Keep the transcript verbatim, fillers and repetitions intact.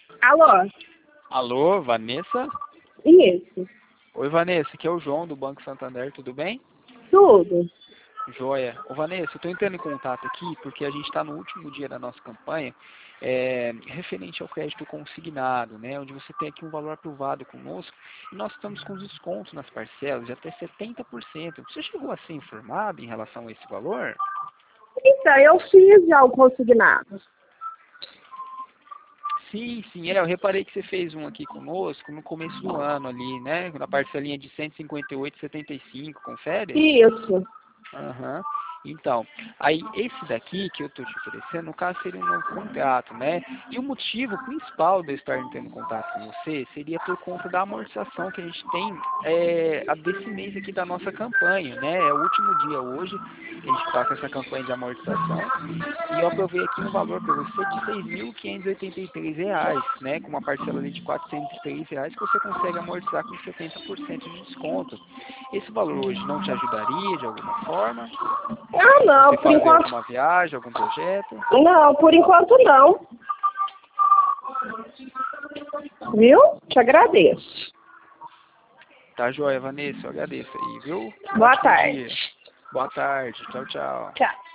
Alô? Alô, Vanessa? Isso. Oi, Vanessa, aqui é o João do Banco Santander, tudo bem? Tudo. Joia. Ô, Vanessa, eu estou entrando em contato aqui porque a gente está no último dia da nossa campanha é, referente ao crédito consignado, né, onde você tem aqui um valor aprovado conosco e nós estamos com descontos nas parcelas de até setenta por cento. Você chegou a ser informado em relação a esse valor? Então, eu fiz já o consignado. Sim, sim, é, eu reparei que você fez um aqui conosco no começo do ano ali, né, na parcelinha de cento e cinquenta e oito reais e setenta e cinco, confere? Isso. Aham. Então, aí esse daqui que eu estou te oferecendo, no caso seria um novo contrato, né? E o motivo principal de eu estar entrando em contato com você seria por conta da amortização que a gente tem é, a desse mês aqui da nossa campanha, né? É o último dia hoje que a gente está com essa campanha de amortização e eu aprovei aqui um valor para você de seis mil quinhentos e oitenta e três reais, né? Com uma parcela ali de quatrocentos e três reais que você consegue amortizar com setenta por cento de desconto. Esse valor hoje não te ajudaria de alguma forma? Ah, não, Você por fazer enquanto. alguma viagem, algum projeto? Não, por enquanto não. Viu? Te agradeço. Tá joia, Vanessa, eu agradeço aí, viu? Um Boa ótimo tarde. dia. Boa tarde. Tchau, tchau. Tchau.